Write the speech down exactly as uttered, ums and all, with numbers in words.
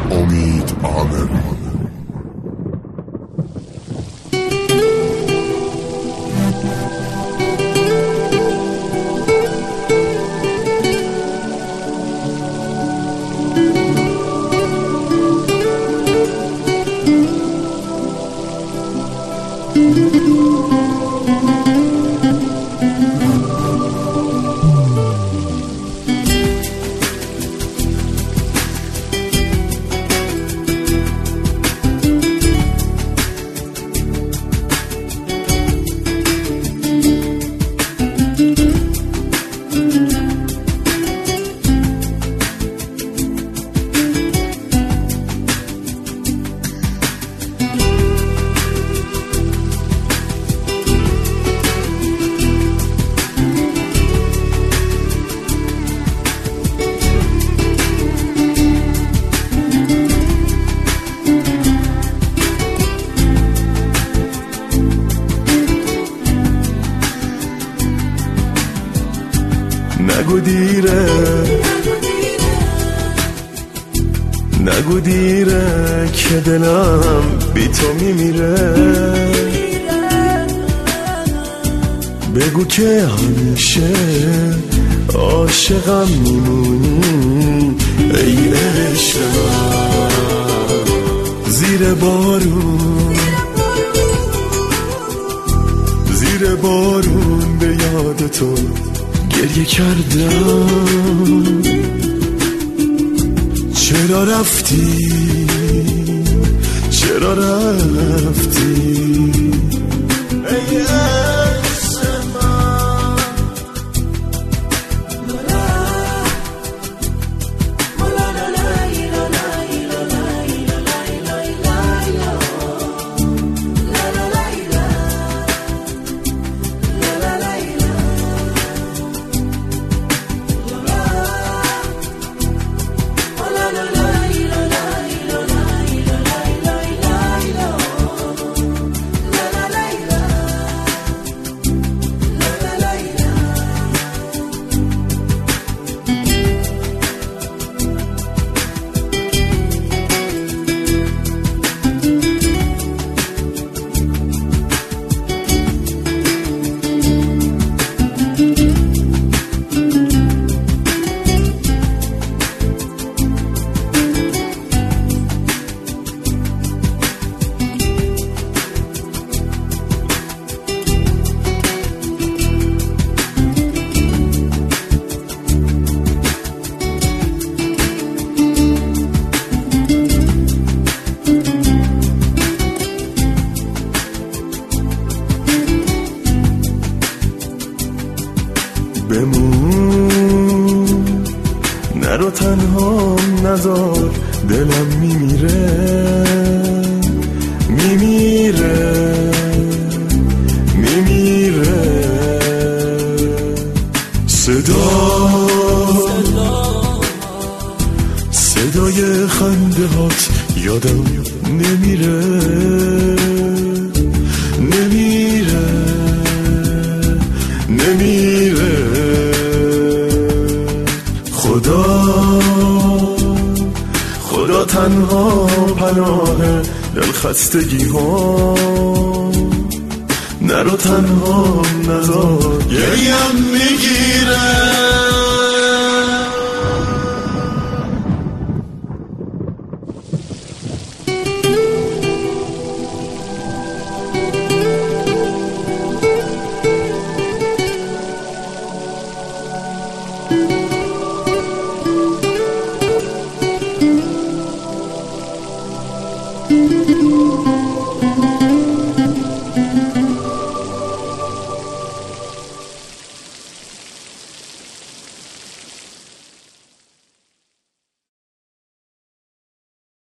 امید عامری. نگو دیره نگو دیره که دلم بی تو میمیره. بگو که همیشه عاشقم میمونی ای عشق من. زیر بارون زیر بارون به یاد تو گریه کردم. چرا رفتی چرا رفتی ای عشق من. بمون نرو تنها نذار دلم میمیره میمیره میمیره. صدا صدای خنده هات یادم نمیره نمیره نمیره. خدا خدا تنها پناه دلخستگی ها. نرو تنها نذار گریم میگیره. Thank you.